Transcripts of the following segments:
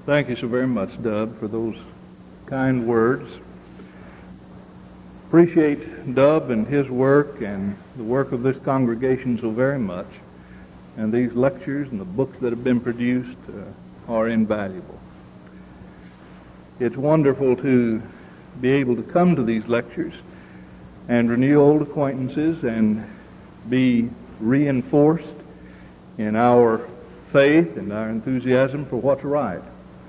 Thank you so very much, Dub, for those kind words. Appreciate Dub and his work and the work of this congregation so very much. And these lectures and the books that have been produced are invaluable. It's wonderful to be able to come to these lectures and renew old acquaintances and be reinforced in our faith and our enthusiasm for what's right.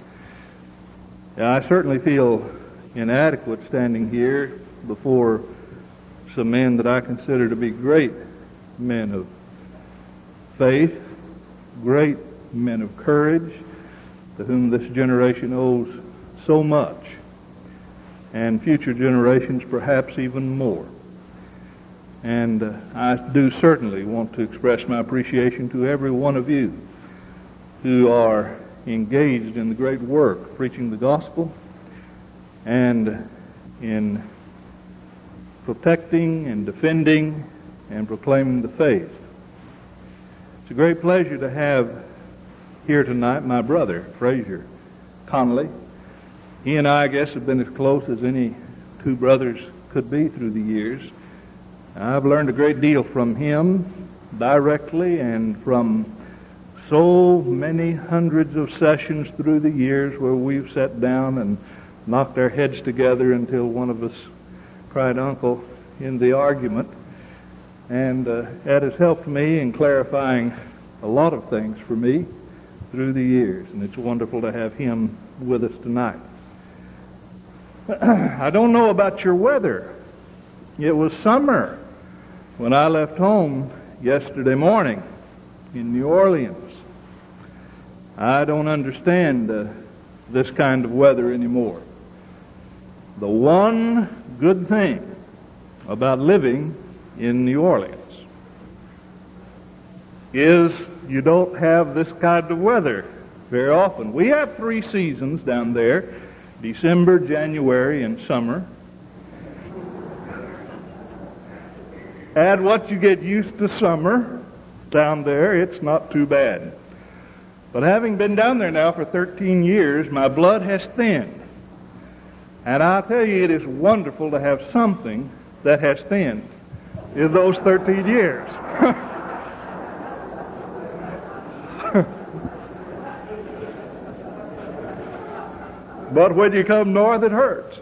I certainly feel inadequate standing here before some men that I consider to be great men of faith, great men of courage, to whom this generation owes so much, and future generations perhaps even more. And I do certainly want to express my appreciation to every one of you who are engaged in the great work, preaching the gospel and in protecting and defending and proclaiming the faith. It's a great pleasure to have here tonight my brother, Frazier Connolly. He and I guess, have been as close as any two brothers could be through the years. I've learned a great deal from him directly and from so many hundreds of sessions through the years where we've sat down and knocked our heads together until one of us cried uncle in the argument. And that has helped me in clarifying a lot of things for me through the years. And it's wonderful to have him with us tonight. I don't know about your weather. It was summer when I left home yesterday morning in New Orleans. I don't understand this kind of weather anymore. The one good thing about living in New Orleans is you don't have this kind of weather very often. We have 3 seasons down there: December, January, and summer. And once you get used to summer down there, it's not too bad. But having been down there now for 13 years, my blood has thinned. And I'll tell you, it is wonderful to have something that has thinned in those 13 years. But when you come north, it hurts.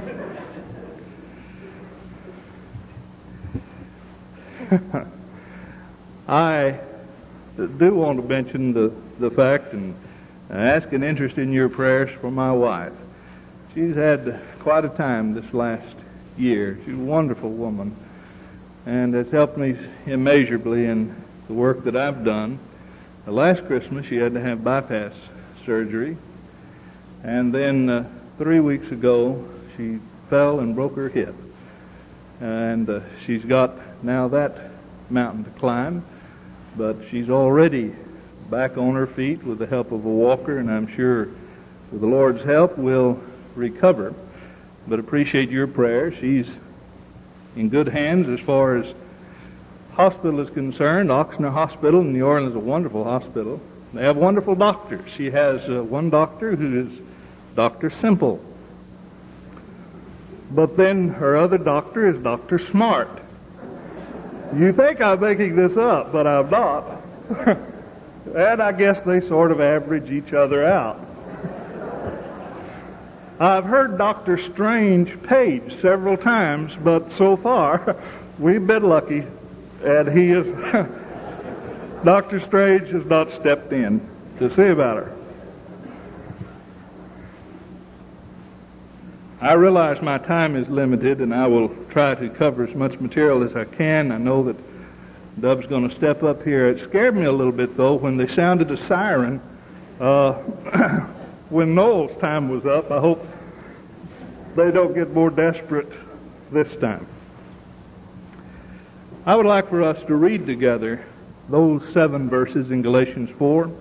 I do want to mention the fact and ask an interest in your prayers for my wife. She's had quite a time this last year. She's a wonderful woman and has helped me immeasurably in the work that I've done. Last Christmas she had to have bypass surgery, and then 3 weeks ago she fell and broke her hip. And she's got now that mountain to climb, but she's already back on her feet with the help of a walker, and I'm sure with the Lord's help will recover. But appreciate your prayer. She's in good hands as far as hospital is concerned. Oxnard Hospital in New Orleans is a wonderful hospital. They have wonderful doctors. She has one doctor who is Dr. Simple. But then her other doctor is Dr. Smart. You think I'm making this up, but I'm not. And I guess they sort of average each other out. I've heard Dr. Strange page several times, but so far we've been lucky, and he is Dr. Strange has not stepped in to see about her. I realize my time is limited, and I will try to cover as much material as I can. I know that Dub's going to step up here. It scared me a little bit, though, when they sounded a siren when Noel's time was up. I hope they don't get more desperate this time. I would like for us to read together those 7 verses in Galatians 4.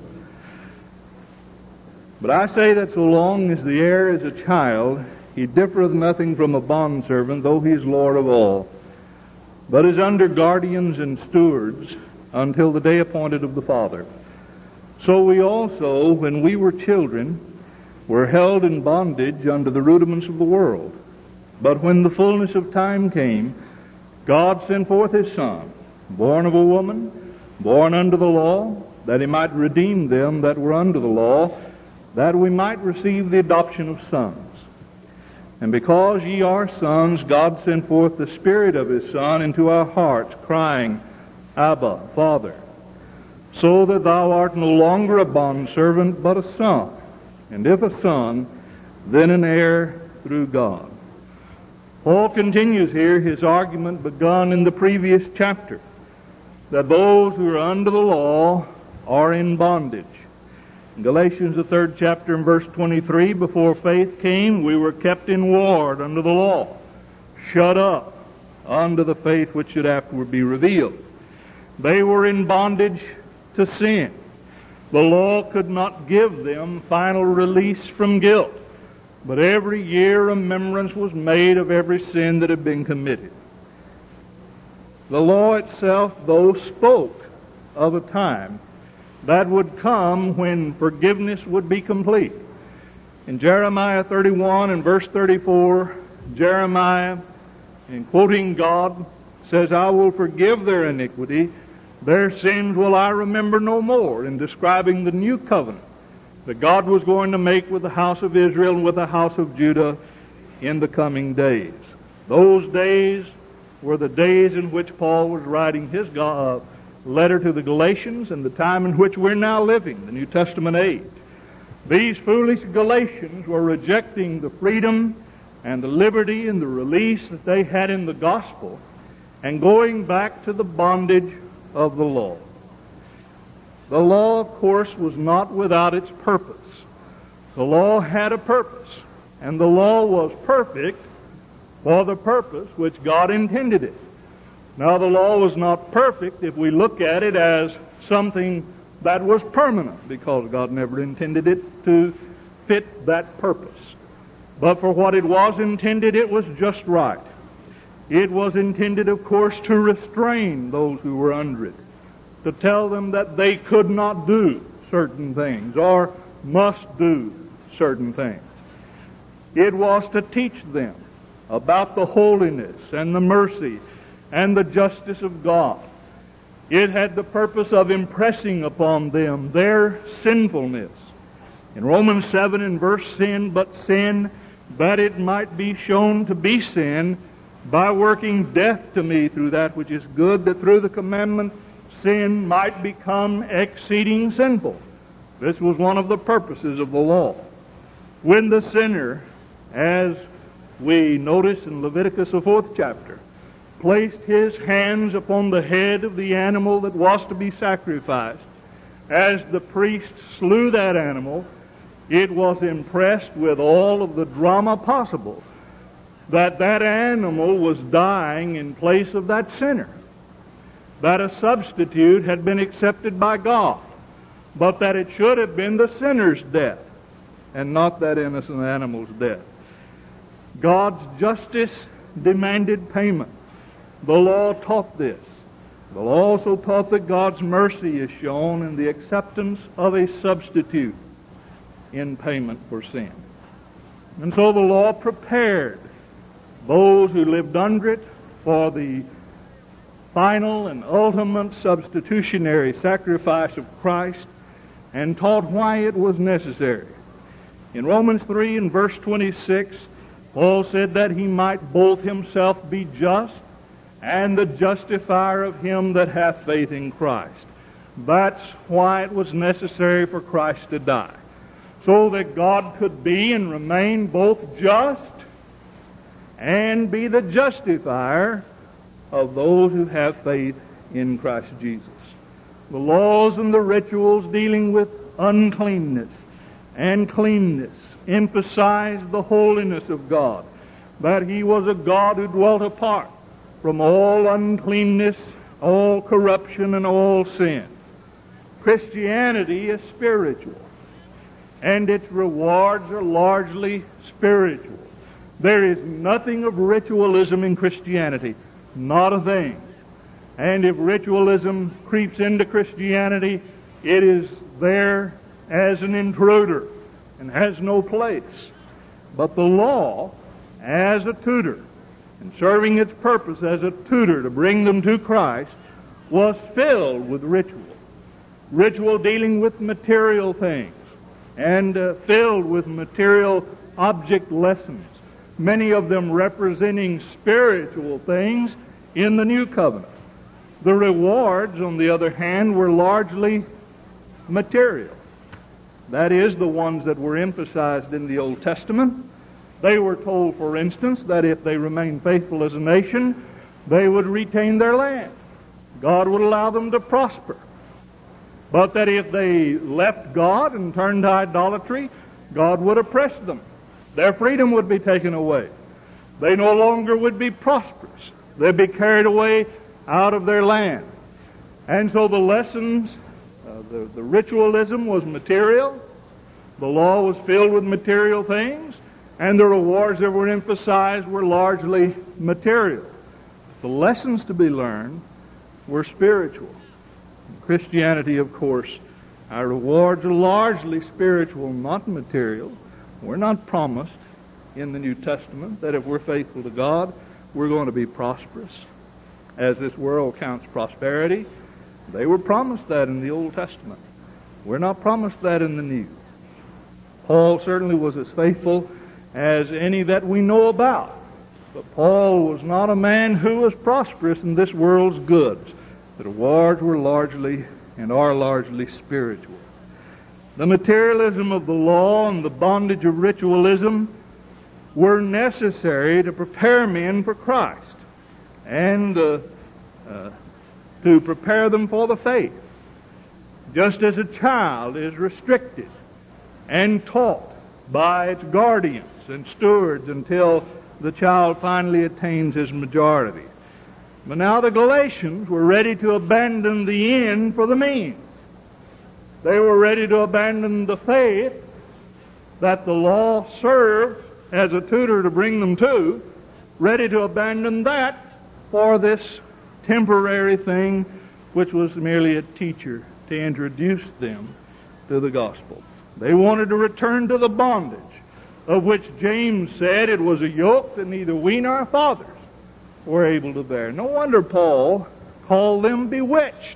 But I say that so long as the heir is a child, he differeth nothing from a bondservant, though he is Lord of all, but is under guardians and stewards until the day appointed of the Father. So we also, when we were children, were held in bondage under the rudiments of the world. But when the fullness of time came, God sent forth His Son, born of a woman, born under the law, that He might redeem them that were under the law, that we might receive the adoption of sons. And because ye are sons, God sent forth the Spirit of His Son into our hearts, crying, Abba, Father. So that thou art no longer a bondservant, but a son. And if a son, then an heir through God. Paul continues here his argument begun in the previous chapter, that those who are under the law are in bondage. In Galatians, the 3rd chapter, and verse 23, before faith came, we were kept in ward under the law, shut up under the faith which should afterward be revealed. They were in bondage to sin. The law could not give them final release from guilt, but every year remembrance was made of every sin that had been committed. The law itself, though, spoke of a time that would come when forgiveness would be complete. In Jeremiah 31 and verse 34, Jeremiah, in quoting God, says, I will forgive their iniquity, their sins will I remember no more, in describing the new covenant that God was going to make with the house of Israel and with the house of Judah in the coming days. Those days were the days in which Paul was writing his letter to the Galatians, and the time in which we're now living, the New Testament age. These foolish Galatians were rejecting the freedom and the liberty and the release that they had in the gospel and going back to the bondage of the law. The law, of course, was not without its purpose. The law had a purpose, and the law was perfect for the purpose which God intended it. Now, the law was not perfect if we look at it as something that was permanent, because God never intended it to fit that purpose. But for what it was intended, it was just right. It was intended, of course, to restrain those who were under it, to tell them that they could not do certain things or must do certain things. It was to teach them about the holiness and the mercy and the justice of God. It had the purpose of impressing upon them their sinfulness. In Romans 7 and verse 10, but sin, that it might be shown to be sin, by working death to me through that which is good, that through the commandment sin might become exceeding sinful. This was one of the purposes of the law. When the sinner, as we notice in Leviticus, the 4th chapter, placed his hands upon the head of the animal that was to be sacrificed, as the priest slew that animal, it was impressed with all of the drama possible that that animal was dying in place of that sinner, that a substitute had been accepted by God, but that it should have been the sinner's death and not that innocent animal's death. God's justice demanded payment. The law taught this. The law also taught that God's mercy is shown in the acceptance of a substitute in payment for sin. And so the law prepared those who lived under it for the final and ultimate substitutionary sacrifice of Christ, and taught why it was necessary. In Romans 3 and verse 26, Paul said that he might both himself be just and the justifier of him that hath faith in Christ. That's why it was necessary for Christ to die, so that God could be and remain both just and be the justifier of those who have faith in Christ Jesus. The laws and the rituals dealing with uncleanness and cleanness emphasized the holiness of God, that He was a God who dwelt apart from all uncleanness, all corruption, and all sin. Christianity is spiritual, and its rewards are largely spiritual. There is nothing of ritualism in Christianity, not a thing. And if ritualism creeps into Christianity, it is there as an intruder, and has no place. But the law, as a tutor, and serving its purpose as a tutor to bring them to Christ, was filled with ritual. Ritual dealing with material things, and filled with material object lessons, many of them representing spiritual things in the New Covenant. The rewards, on the other hand, were largely material. That is, the ones that were emphasized in the Old Testament. They were told, for instance, that if they remained faithful as a nation, they would retain their land. God would allow them to prosper. But that if they left God and turned to idolatry, God would oppress them. Their freedom would be taken away. They no longer would be prosperous. They'd be carried away out of their land. And so the lessons, the ritualism was material. The law was filled with material things. And the rewards that were emphasized were largely material. The lessons to be learned were spiritual. In Christianity, of course, our rewards are largely spiritual, not material. We're not promised in the New Testament that if we're faithful to God, we're going to be prosperous, as this world counts prosperity. They were promised that in the Old Testament. We're not promised that in the New. Paul certainly was as faithful as any that we know about. But Paul was not a man who was prosperous in this world's goods. The rewards were largely and are largely spiritual. The materialism of the law and the bondage of ritualism were necessary to prepare men for Christ and to prepare them for the faith. Just as a child is restricted and taught by its guardians and stewards until the child finally attains his majority. But now the Galatians were ready to abandon the end for the means. They were ready to abandon the faith that the law served as a tutor to bring them to, ready to abandon that for this temporary thing which was merely a teacher to introduce them to the gospel. They wanted to return to the bondage of which James said it was a yoke that neither we nor our fathers were able to bear. No wonder Paul called them bewitched.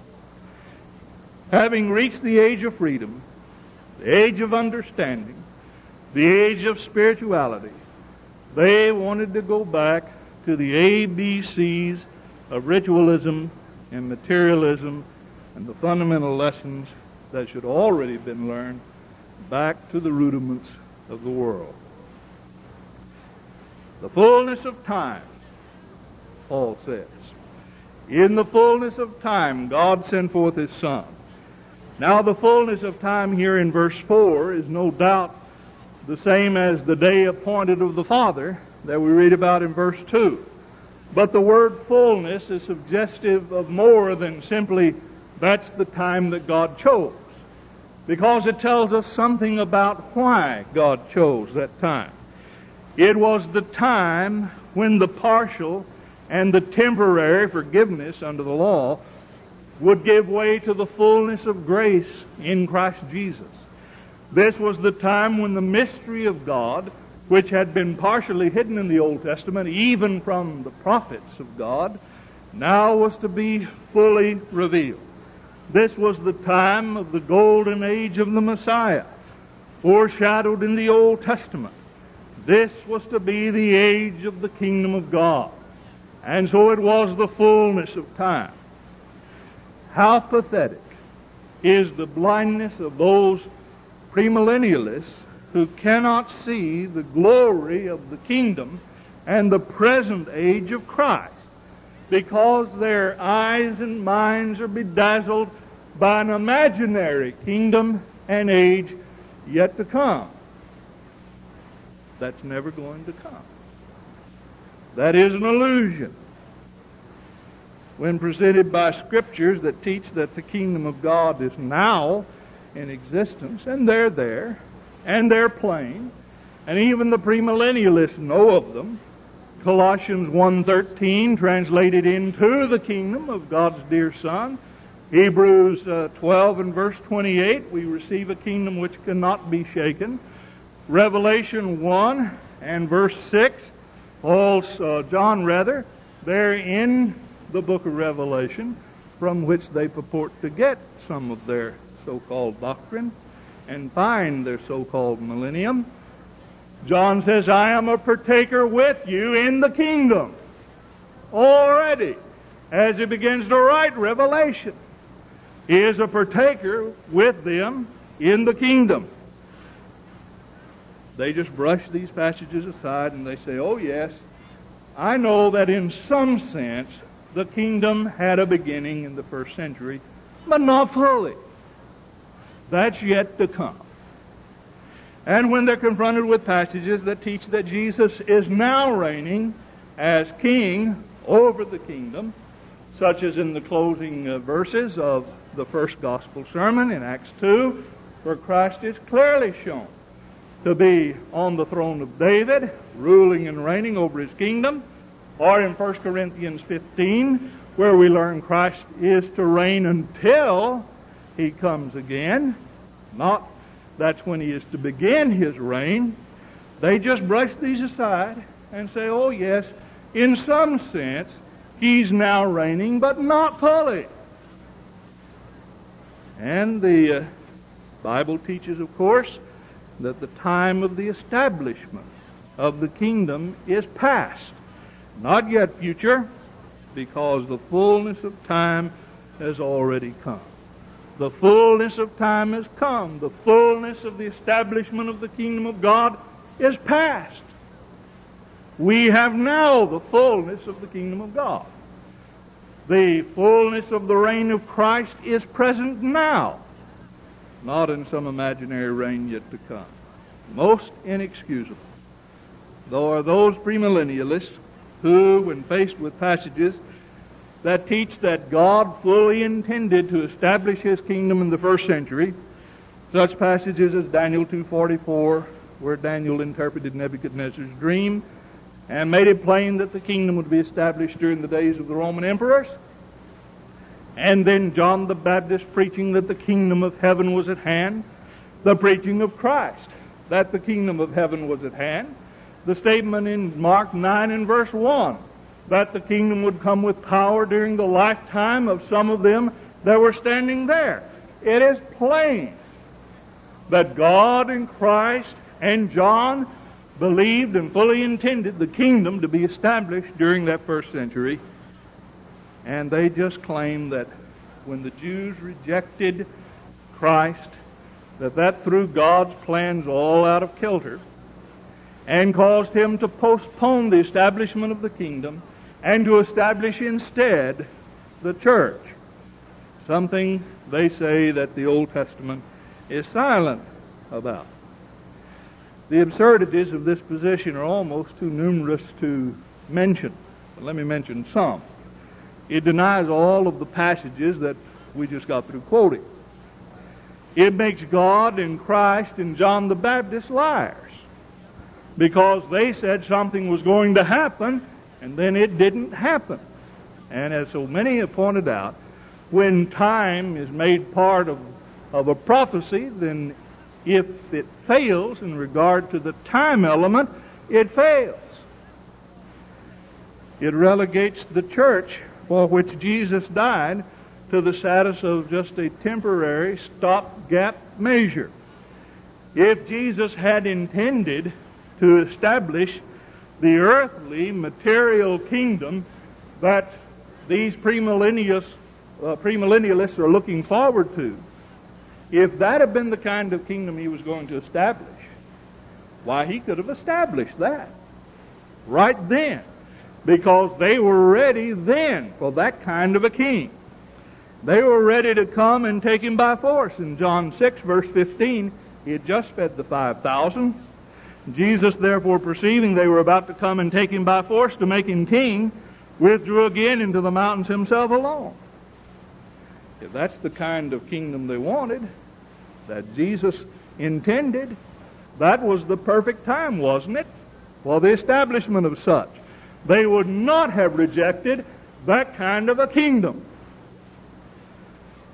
Having reached the age of freedom, the age of understanding, the age of spirituality, they wanted to go back to the ABCs of ritualism and materialism and the fundamental lessons that should already have been learned, back to the rudiments of the world. The fullness of time, Paul says. In the fullness of time, God sent forth His Son. Now the fullness of time here in verse 4 is no doubt the same as the day appointed of the Father that we read about in verse 2. But the word fullness is suggestive of more than simply that's the time that God chose, because it tells us something about why God chose that time. It was the time when the partial and the temporary forgiveness under the law would give way to the fullness of grace in Christ Jesus. This was the time when the mystery of God, which had been partially hidden in the Old Testament, even from the prophets of God, now was to be fully revealed. This was the time of the golden age of the Messiah, foreshadowed in the Old Testament. This was to be the age of the kingdom of God. And so it was the fullness of time. How pathetic is the blindness of those premillennialists who cannot see the glory of the kingdom and the present age of Christ, because their eyes and minds are bedazzled by an imaginary kingdom and age yet to come. That's never going to come. That is an illusion. When presented by Scriptures that teach that the kingdom of God is now in existence, and they're there, and they're plain, and even the premillennialists know of them. Colossians 1:13, translated into the kingdom of God's dear Son, Hebrews 12 and verse 28, we receive a kingdom which cannot be shaken. Revelation 1 and verse 6, John there in the book of Revelation, from which they purport to get some of their so-called doctrine and find their so-called millennium. John says, I am a partaker with you in the kingdom. Already, as he begins to write Revelation, he is a partaker with them in the kingdom. They just brush these passages aside and they say, oh yes, I know that in some sense the kingdom had a beginning in the first century, but not fully. That's yet to come. And when they're confronted with passages that teach that Jesus is now reigning as king over the kingdom, such as in the closing verses of the first gospel sermon in Acts 2, where Christ is clearly shown to be on the throne of David, ruling and reigning over his kingdom, or in 1 Corinthians 15, where we learn Christ is to reign until he comes again, not that's when he is to begin his reign. They just brush these aside and say, oh yes, in some sense, he's now reigning, but not fully. And the Bible teaches, of course, that the time of the establishment of the kingdom is past, not yet future, because the fullness of time has already come. The fullness of time has come. The fullness of the establishment of the kingdom of God is past. We have now the fullness of the kingdom of God. The fullness of the reign of Christ is present now, not in some imaginary reign yet to come. Most inexcusable. Though are those premillennialists who, when faced with passages that teach that God fully intended to establish his kingdom in the first century, such passages as Daniel 2:44, where Daniel interpreted Nebuchadnezzar's dream and made it plain that the kingdom would be established during the days of the Roman emperors, and then John the Baptist preaching that the kingdom of heaven was at hand, the preaching of Christ that the kingdom of heaven was at hand, the statement in Mark 9 and verse 1 that the kingdom would come with power during the lifetime of some of them that were standing there. It is plain that God and Christ and John believed and fully intended the kingdom to be established during that first century. And they just claim that when the Jews rejected Christ, that threw God's plans all out of kilter and caused him to postpone the establishment of the kingdom and to establish instead the church. Something they say that the Old Testament is silent about. The absurdities of this position are almost too numerous to mention, but let me mention some. It denies all of the passages that we just got through quoting. It makes God and Christ and John the Baptist liars, because they said something was going to happen and then it didn't happen. And as so many have pointed out, when time is made part of a prophecy, then if it fails in regard to the time element, it fails. It relegates the church for which Jesus died to the status of just a temporary stopgap measure. If Jesus had intended to establish the earthly material kingdom that these premillennialists are looking forward to, if that had been the kind of kingdom he was going to establish, why, he could have established that right then, because they were ready then for that kind of a king. They were ready to come and take him by force. In John 6, verse 15, he had just fed the 5,000. Jesus, therefore, perceiving they were about to come and take him by force to make him king, withdrew again into the mountains himself alone. If that's the kind of kingdom they wanted, that Jesus intended, that was the perfect time, wasn't it, for the establishment of such. They would not have rejected that kind of a kingdom.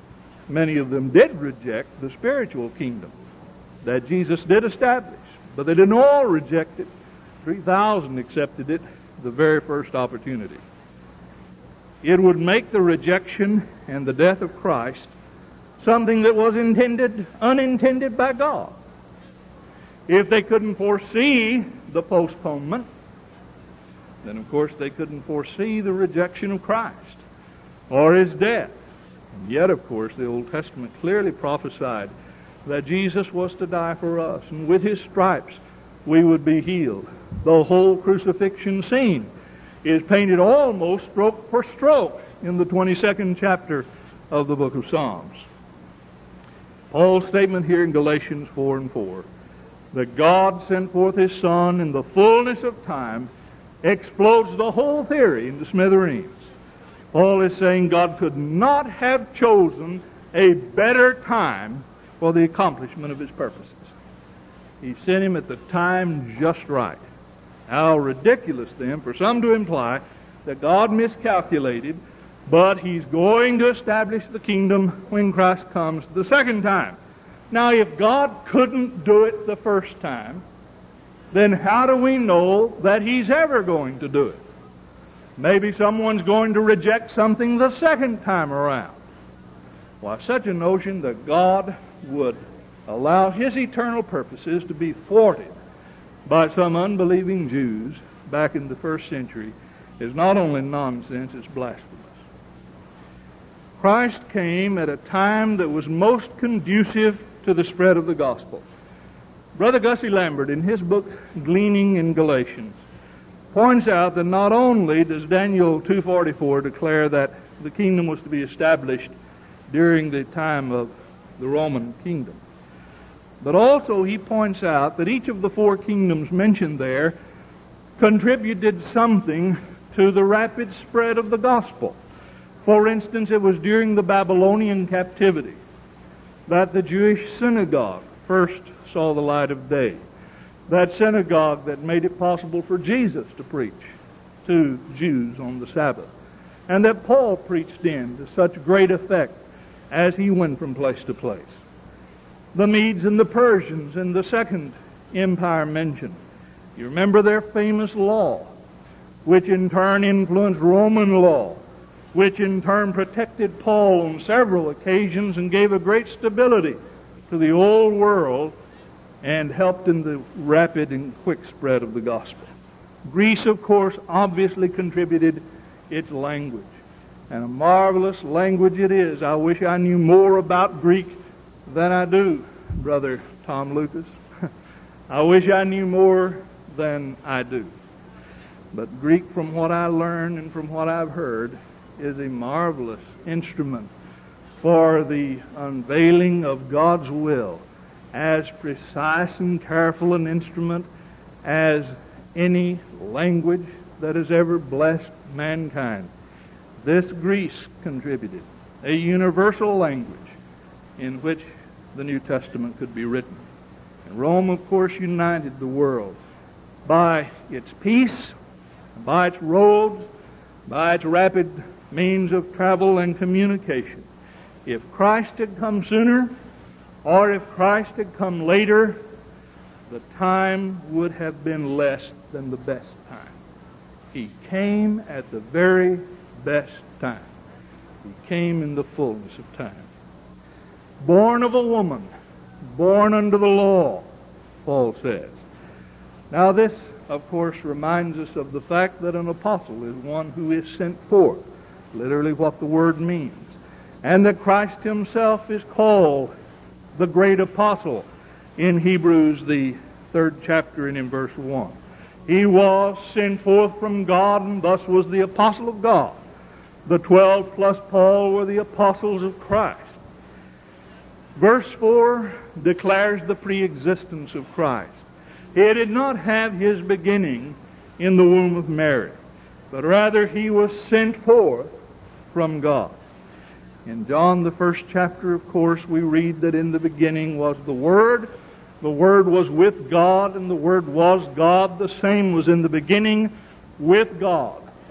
Many of them did reject the spiritual kingdom that Jesus did establish, but they didn't all reject it. 3,000 accepted it the very first opportunity. It would make the rejection and the death of Christ something that was unintended by God. If they couldn't foresee the postponement, then of course they couldn't foresee the rejection of Christ or His death. And yet, of course, the Old Testament clearly prophesied that Jesus was to die for us, and with His stripes we would be healed. The whole crucifixion scene is painted almost stroke for stroke in the 22nd chapter of the book of Psalms. Paul's statement here in Galatians 4:4, that God sent forth His Son in the fullness of time, explodes the whole theory into smithereens. Paul is saying God could not have chosen a better time for the accomplishment of His purposes. He sent Him at the time just right. How ridiculous, then, for some to imply that God miscalculated, but He's going to establish the kingdom when Christ comes the second time. Now, if God couldn't do it the first time, then how do we know that He's ever going to do it? Maybe someone's going to reject something the second time around. Why, such a notion that God would allow His eternal purposes to be thwarted by some unbelieving Jews back in the first century is not only nonsense, it's blasphemous. Christ came at a time that was most conducive to the spread of the gospel. Brother Gussie Lambert, in his book Gleaning in Galatians, points out that not only does Daniel 2:44 declare that the kingdom was to be established during the time of the Roman kingdom, but also he points out that each of the four kingdoms mentioned there contributed something to the rapid spread of the gospel. For instance, it was during the Babylonian captivity that the Jewish synagogue first saw the light of day. That synagogue that made it possible for Jesus to preach to Jews on the Sabbath, and that Paul preached in to such great effect as he went from place to place. The Medes and the Persians in the Second Empire mentioned. You remember their famous law, which in turn influenced Roman law, which in turn protected Paul on several occasions and gave a great stability to the old world and helped in the rapid and quick spread of the gospel. Greece, of course, obviously contributed its language. And a marvelous language it is. I wish I knew more about Greek than I do, Brother Tom Lucas. I wish I knew more than I do. But Greek, from what I learned and from what I've heard, is a marvelous instrument for the unveiling of God's will, as precise and careful an instrument as any language that has ever blessed mankind. This Greece contributed a universal language in which the New Testament could be written. And Rome, of course, united the world by its peace, by its roads, by its rapid means of travel and communication. If Christ had come sooner, or if Christ had come later, the time would have been less than the best time. He came at the very best time. He came in the fullness of time. Born of a woman, born under the law, Paul says. Now this, of course, reminds us of the fact that an apostle is one who is sent forth, literally what the word means, and that Christ Himself is called the great apostle in Hebrews, the 3rd chapter and in verse 1. He was sent forth from God and thus was the apostle of God. The 12 plus Paul were the apostles of Christ. Verse 4 declares the preexistence of Christ. He did not have His beginning in the womb of Mary, but rather He was sent forth from God. In John, the 1st chapter, of course, we read that in the beginning was the Word. The Word was with God, and the Word was God. The same was in the beginning with God.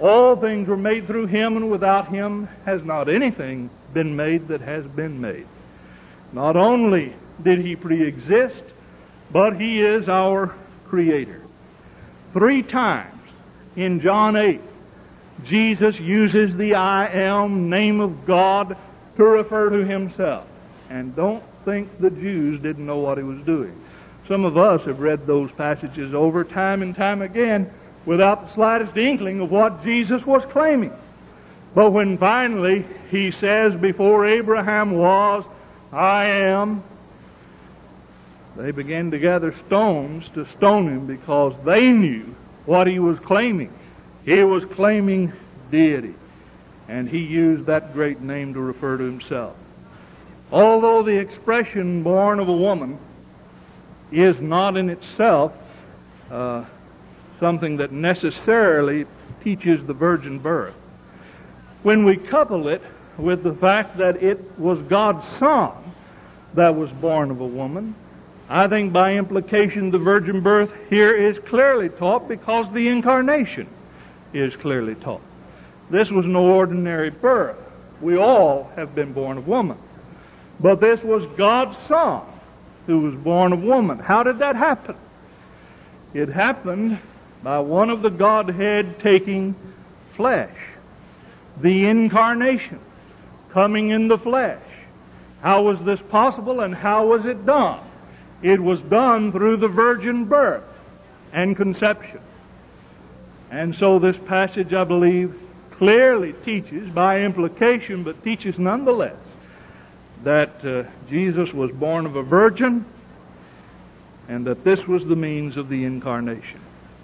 All things were made through him, and without him has not anything been made that has been made. Not only did he pre-exist, but he is our Creator. 3 times in John 8, Jesus uses the I am name of God to refer to himself. And don't think the Jews didn't know what he was doing. Some of us have read those passages over time and time again without the slightest inkling of what Jesus was claiming. But when finally he says, before Abraham was, I am, they began to gather stones to stone him because they knew what he was claiming. He was claiming deity. And he used that great name to refer to himself. Although the expression born of a woman is not in itself something that necessarily teaches the virgin birth, when we couple it with the fact that it was God's Son that was born of a woman, I think by implication the virgin birth here is clearly taught because the incarnation is clearly taught. This was no ordinary birth. We all have been born of woman. But this was God's Son who was born of woman. How did that happen? It happened by one of the Godhead taking flesh. The incarnation, coming in the flesh. How was this possible and how was it done? It was done through the virgin birth and conception. And so this passage, I believe, clearly teaches, by implication, but teaches nonetheless, that Jesus was born of a virgin and that this was the means of the incarnation.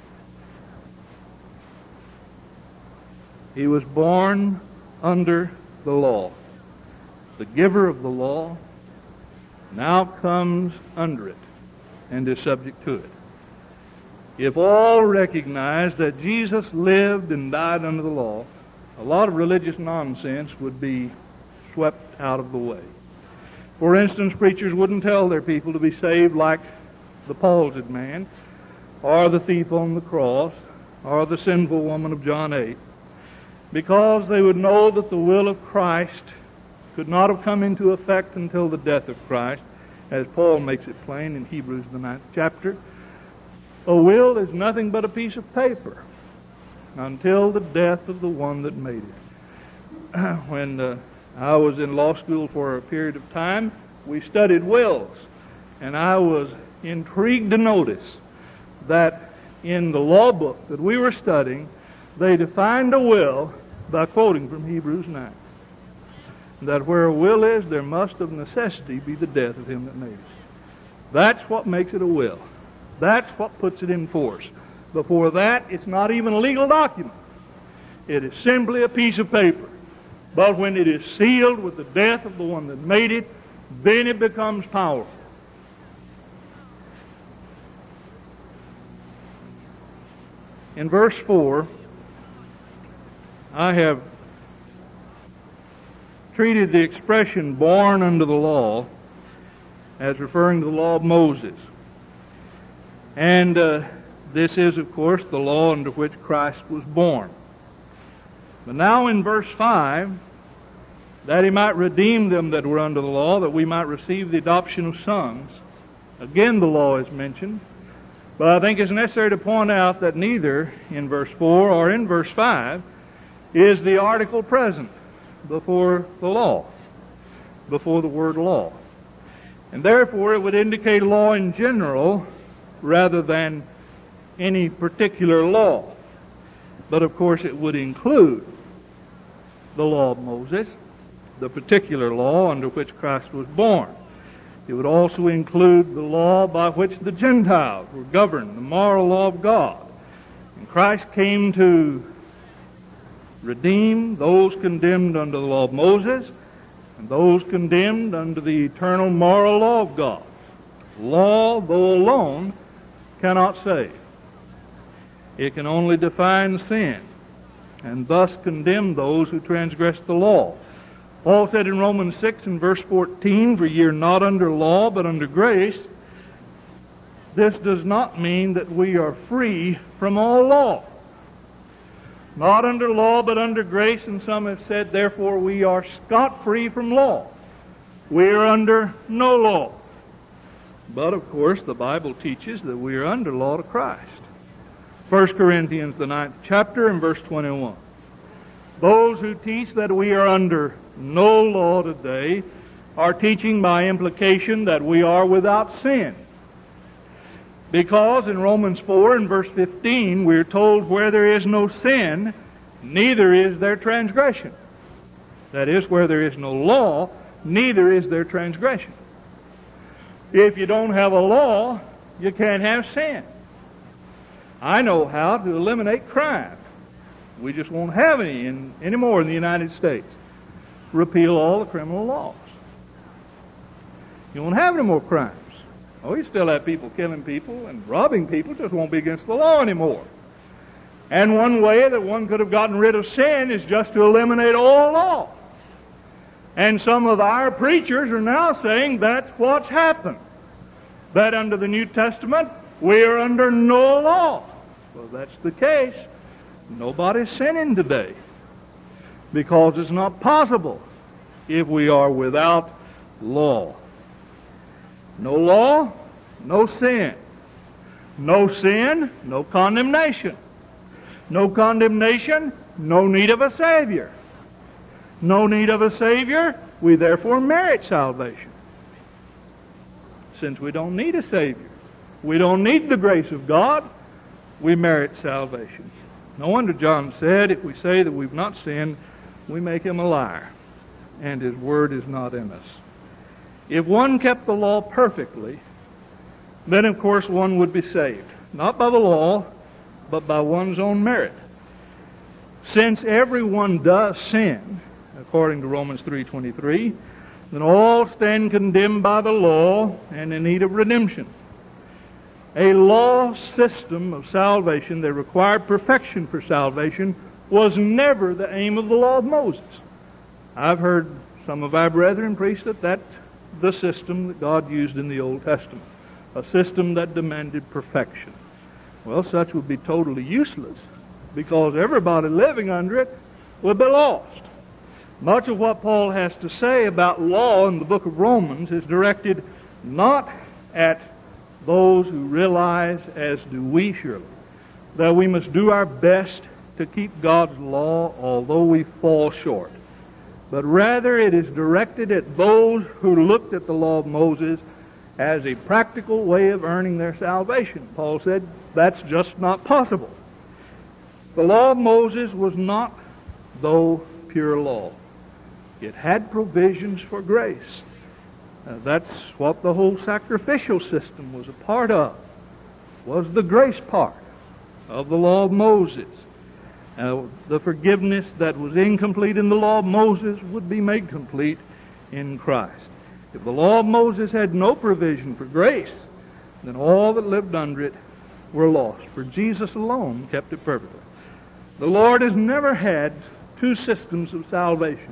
He was born under the law. The giver of the law now comes under it and is subject to it. If all recognize that Jesus lived and died under the law, a lot of religious nonsense would be swept out of the way. For instance, preachers wouldn't tell their people to be saved like the palsied man, or the thief on the cross, or the sinful woman of John 8, because they would know that the will of Christ could not have come into effect until the death of Christ, as Paul makes it plain in Hebrews the 9th chapter. A will is nothing but a piece of paper until the death of the one that made it. When I was in law school for a period of time, we studied wills, and I was intrigued to notice that in the law book that we were studying, they defined a will by quoting from Hebrews 9. That where a will is, there must of necessity be the death of him that made it. That's what makes it a will. That's what puts it in force. Before that, it's not even a legal document. It is simply a piece of paper. But when it is sealed with the death of the one that made it, then it becomes powerful. In verse 4, I have treated the expression born under the law as referring to the law of Moses. And this is, of course, the law under which Christ was born. But now in verse 5, that he might redeem them that were under the law, that we might receive the adoption of sons. Again, the law is mentioned. But I think it's necessary to point out that neither in verse 4 or in verse 5 is the article present before the law, before the word law. And therefore it would indicate law in general rather than any particular law. But of course it would include the law of Moses, the particular law under which Christ was born. It would also include the law by which the Gentiles were governed, the moral law of God. And Christ came to redeem those condemned under the law of Moses and those condemned under the eternal moral law of God. Law, though alone, cannot save. It can only define sin and thus condemn those who transgress the law. Paul said in Romans 6 and verse 14, "For ye are not under law, but under grace." This does not mean that we are free from all law. Not under law, but under grace, and some have said, therefore we are scot-free from law. We are under no law. But, of course, the Bible teaches that we are under law to Christ. 1 Corinthians, the 9th chapter, and verse 21. Those who teach that we are under no law today are teaching by implication that we are without sin. Because in Romans 4 and verse 15, we're told where there is no sin, neither is there transgression. That is, where there is no law, neither is there transgression. If you don't have a law, you can't have sin. I know how to eliminate crime. We just won't have any anymore in the United States. Repeal all the criminal laws. You won't have any more crimes. Oh, you still have people killing people and robbing people, just won't be against the law anymore. And one way that one could have gotten rid of sin is just to eliminate all law. And some of our preachers are now saying that's what's happened. That under the New Testament, we are under no law. Well, that's the case. Nobody's sinning today. Because it's not possible if we are without law. No law, no sin. No sin, no condemnation. No condemnation, no need of a Savior. No need of a Savior, we therefore merit salvation. Since we don't need a Savior, we don't need the grace of God, we merit salvation. No wonder John said, if we say that we've not sinned, we make him a liar, and his word is not in us. If one kept the law perfectly, then of course one would be saved. Not by the law, but by one's own merit. Since everyone does sin, according to Romans 3:23, then all stand condemned by the law and in need of redemption. A law system of salvation that required perfection for salvation was never the aim of the law of Moses. I've heard some of our brethren preach that that's the system that God used in the Old Testament, a system that demanded perfection. Well, such would be totally useless because everybody living under it would be lost. Much of what Paul has to say about law in the book of Romans is directed not at those who realize, as do we surely, that we must do our best to keep God's law although we fall short. But rather it is directed at those who looked at the law of Moses as a practical way of earning their salvation. Paul said that's just not possible. The law of Moses was not, though, pure law. It had provisions for grace. That's what the whole sacrificial system was a part of, was the grace part of the law of Moses. The forgiveness that was incomplete in the law of Moses would be made complete in Christ. If the law of Moses had no provision for grace, then all that lived under it were lost, for Jesus alone kept it perfectly. The Lord has never had two systems of salvation,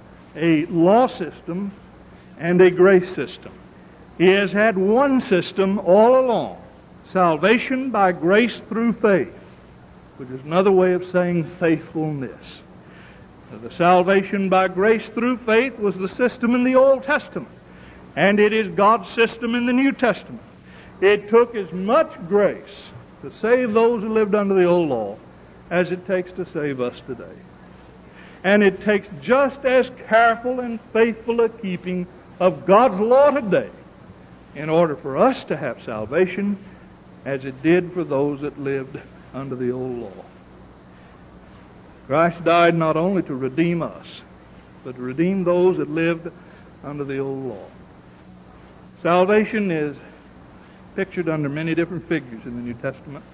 a law system and a grace system. He has had one system all along, salvation by grace through faith, which is another way of saying faithfulness. The salvation by grace through faith was the system in the Old Testament, and it is God's system in the New Testament. It took as much grace to save those who lived under the old law as it takes to save us today. And it takes just as careful and faithful a keeping of God's law today in order for us to have salvation as it did for those that lived under the old law. Christ died not only to redeem us, but to redeem those that lived under the old law. Salvation is pictured under many different figures in the New Testament.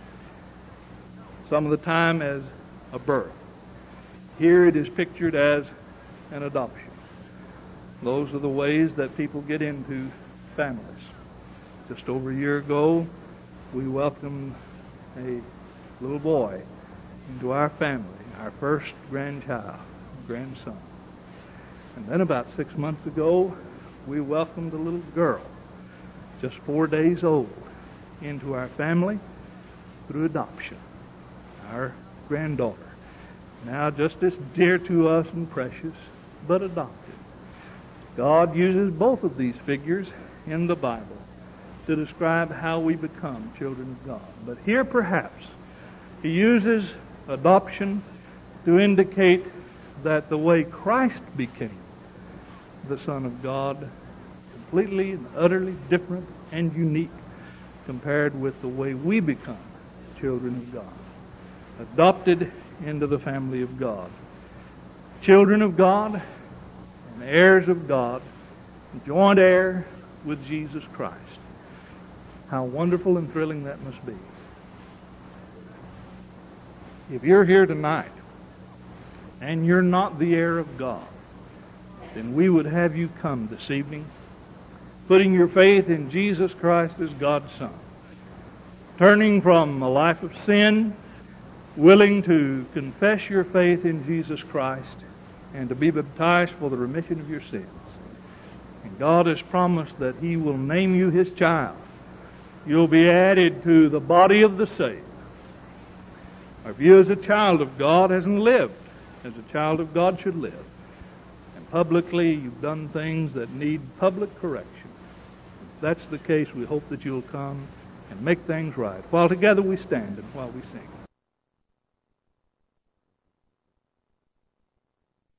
Some of the time as a birth. Here it is pictured as an adoption. Those are the ways that people get into families. Just over a year ago, we welcomed a little boy into our family, our first grandchild, grandson. And then about 6 months ago, we welcomed a little girl, just 4 days old, into our family through adoption, our granddaughter. now just as dear to us and precious, but adopted. God uses both of these figures in the Bible to describe how we become children of God. But here perhaps he uses adoption to indicate that the way Christ became the Son of God, completely and utterly different and unique compared with the way we become children of God, adopted into the family of God, children of God and heirs of God, joint heir with Jesus Christ. How wonderful and thrilling that must be. If you're here tonight and you're not the heir of God, then we would have you come this evening, putting your faith in Jesus Christ as God's Son, turning from a life of sin, willing to confess your faith in Jesus Christ and to be baptized for the remission of your sins. And God has promised that He will name you His child. You'll be added to the body of the saved. Or if you as a child of God hasn't lived as a child of God should live, and publicly you've done things that need public correction, if that's the case, we hope that you'll come and make things right. While together we stand and while we sing.